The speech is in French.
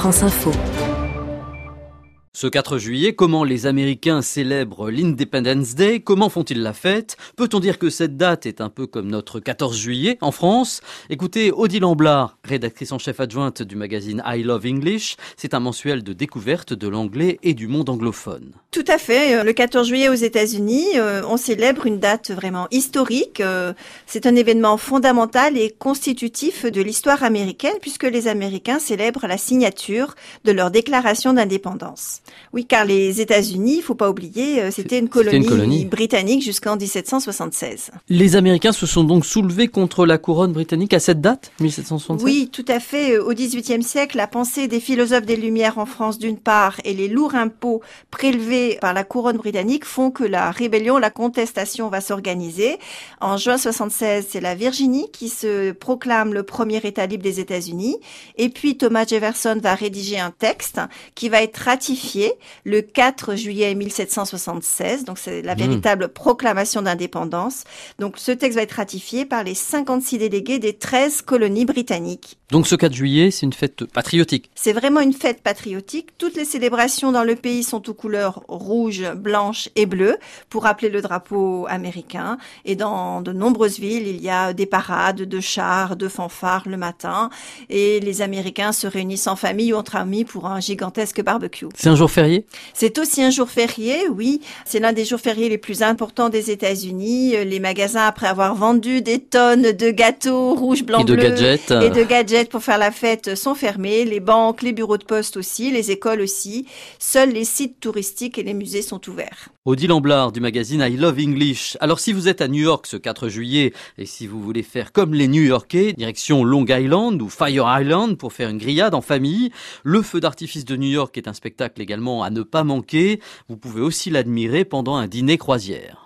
France Info. Ce 4 juillet, comment les Américains célèbrent l'Independence Day? Comment font-ils la fête? Peut-on dire que cette date est un peu comme notre 14 juillet en France? Écoutez, Odile Amblard, rédactrice en chef adjointe du magazine I Love English. C'est un mensuel de découverte de l'anglais et du monde anglophone. Tout à fait. Le 14 juillet aux États-Unis, on célèbre une date vraiment historique. C'est un événement fondamental et constitutif de l'histoire américaine puisque les Américains célèbrent la signature de leur déclaration d'indépendance. Oui, car les États-Unis, il faut pas oublier, c'était une colonie britannique jusqu'en 1776. Les Américains se sont donc soulevés contre la couronne britannique à cette date, 1776? Oui, tout à fait. Au XVIIIe siècle, la pensée des philosophes des Lumières en France d'une part et les lourds impôts prélevés par la couronne britannique font que la rébellion, la contestation va s'organiser. En juin 76, c'est la Virginie qui se proclame le premier État libre des États-Unis. Et puis Thomas Jefferson va rédiger un texte qui va être ratifié le 4 juillet 1776. Donc c'est la véritable proclamation d'indépendance. Donc ce texte va être ratifié par les 56 délégués des 13 colonies britanniques. Donc ce 4 juillet, c'est une fête patriotique. C'est vraiment une fête patriotique. Toutes les célébrations dans le pays sont aux couleurs rouge, blanche et bleue pour rappeler le drapeau américain. Et dans de nombreuses villes, il y a des parades de chars, de fanfares le matin. Et les Américains se réunissent en famille ou entre amis pour un gigantesque barbecue. C'est un jour férié? C'est aussi un jour férié, oui. C'est l'un des jours fériés les plus importants des États-Unis. Les magasins, après avoir vendu des tonnes de gâteaux rouge, blanc, bleu et de gadgets pour faire la fête, sont fermés. Les banques, les bureaux de poste aussi, les écoles aussi. Seuls les sites touristiques et les musées sont ouverts. Odile Amblard du magazine I Love English. Alors si vous êtes à New York ce 4 juillet et si vous voulez faire comme les New-Yorkais, direction Long Island ou Fire Island pour faire une grillade en famille, le feu d'artifice de New York est un spectacle également à ne pas manquer. Vous pouvez aussi l'admirer pendant un dîner croisière.